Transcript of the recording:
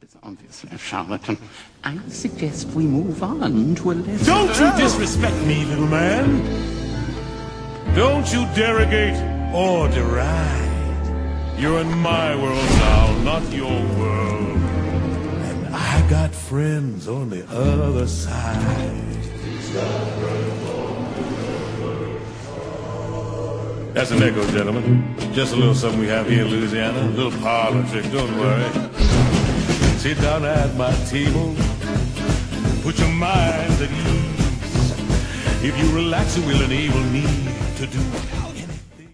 It's obviously a charlatan. I suggest we move on to a less... Don't you disrespect me, little man. Don't you derogate or deride. You're in my world now, not your world. And I got friends on the other side. That's an echo, gentlemen. Just a little something we have here in Louisiana. A little parlor trick, don't worry. Sit down at my table. Put your minds at ease. If you relax, it will enable me to do